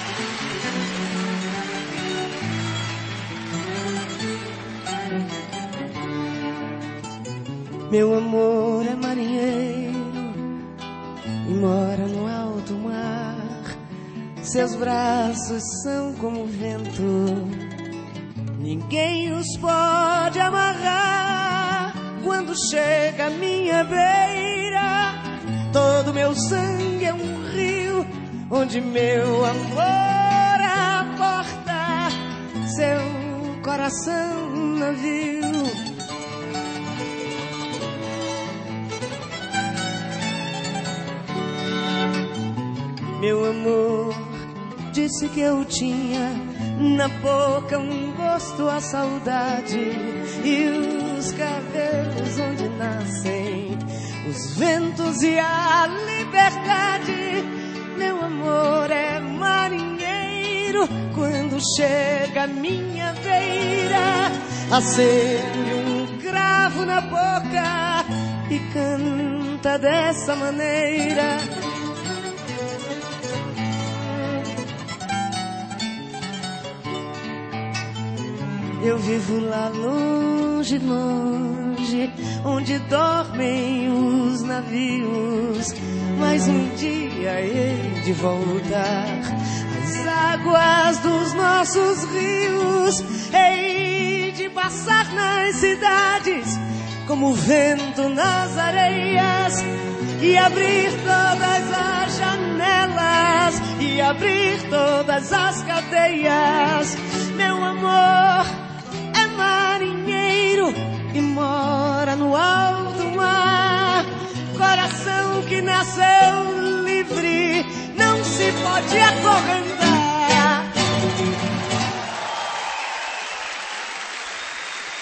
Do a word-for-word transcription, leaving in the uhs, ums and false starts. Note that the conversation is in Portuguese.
Meu amor é marinheiro e mora no alto mar. Seus braços são como o vento, ninguém os pode amarrar. Quando chega a minha beira, todo meu sangue é um rio, onde meu amor aporta seu coração um navio. Meu amor disse que eu tinha na boca um gosto à saudade, e os cabelos onde nascem os ventos e a liberdade. Meu amor é marinheiro, quando chega a minha beira, acende um cravo na boca e canta dessa maneira. Eu vivo lá longe, longe, onde dormem os navios, mas um dia hei de voltar às águas dos nossos rios. Hei de passar nas cidades como o vento nas areias, e abrir todas as janelas, e abrir todas as cadeias. Meu amor é marinheiro e mora no alto mar. Coração que nasceu livre não se pode acorrentar.